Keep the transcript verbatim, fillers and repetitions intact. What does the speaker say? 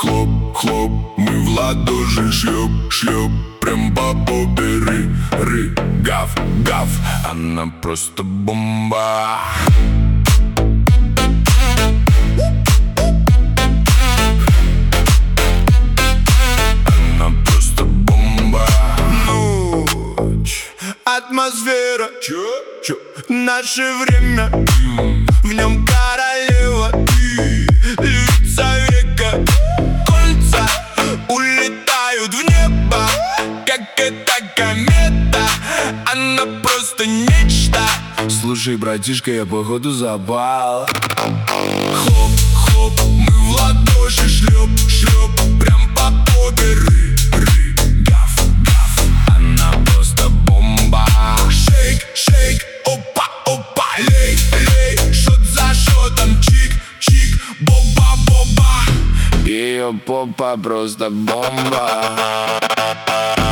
хлоп, хлоп, мы в ладоши шлеп, шлеп, прям по попе ры, ры, гав, гав. Она просто бомба. Она просто бомба. Ночь, атмосфера, Чё? Чё? Наше время, в нем королева ты, львица века. Кольца улетают в небо, как эта комета. Она просто нечто. Слушай, братишка, я походу запал. Хлоп, хлоп, мы в ладоши шлеп, шлеп, прям по попе ры, ры, гав, гав. Она просто бомба. Шейк, шейк, опа, опа, лей, лей, шот за шотом, чик, чик, боба, боба. Ее попа просто бомба.